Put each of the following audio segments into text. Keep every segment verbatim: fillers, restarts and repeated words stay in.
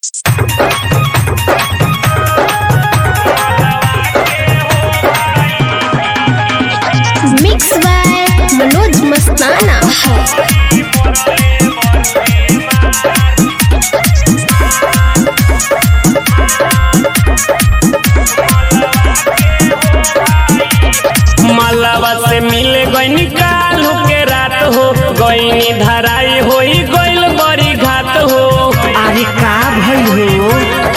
Mix by Manoj मस्ताना। मलबा से मिले गईनी काल के रात हो गईनी धराई होई गईल बड़ी घात हो। अरे का भइल हो?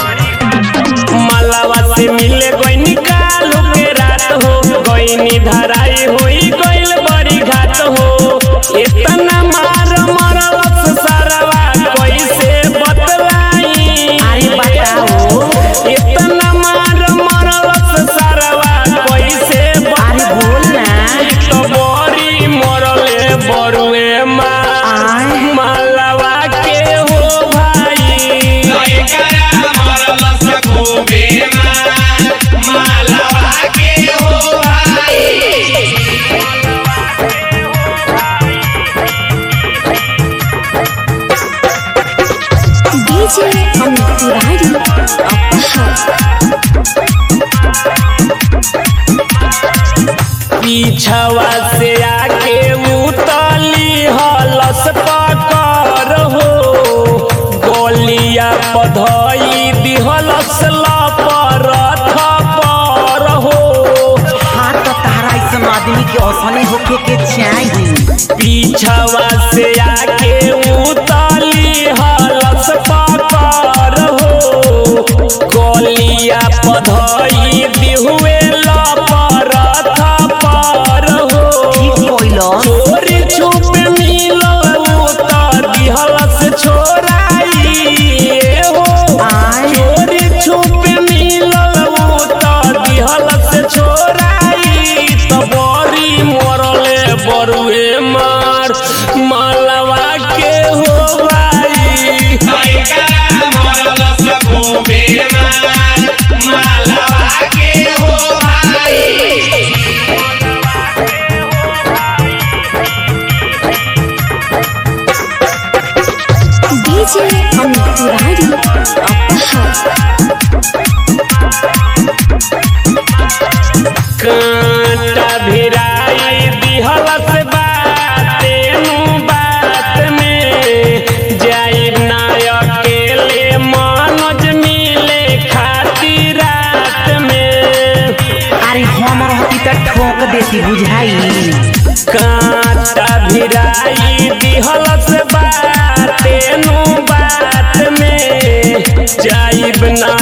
मलबा से मिले गईनी काल के रात हो गईनी धराई होई गईल बड़ी घात हो। इतना मार मरलस सरवा कैसे बतलाई? अरे बताओ। इतना मार मरलस सरवा कैसे अरे बोल ना। तो बड़ी मरले बरुए माँ मालवा के हो भाई। डीजे अमित तिवारी पीछवा से आके उतली हलस पकर हो गोलिया पधई दिहलस लपर थपर हो। हाँ तो तारा ऐसा आदमी के औसने होके के चाहिए। पीछवा से आके उतली हलस पकर हो गोलिया पधई दिहुए लपर थपर हो। ठीक बोलो। चोरी छुप मिलल उतर दिहलस छोराई हो। आय। चोरी छुप मिलल उतर दिहलस छोराई तो बड़ी मरले बरुए मार मालवा के हो भाई। डीजे अमित तिवारी कांटा भिराई दिहलस बाते नु बात में जाइब ना अकेले मनोज मिले खातिर रात में। अरे हम रहती तो ठोक देती बुझाई। कांटा भिराई दिहलस बाते नु बात में जाइब ना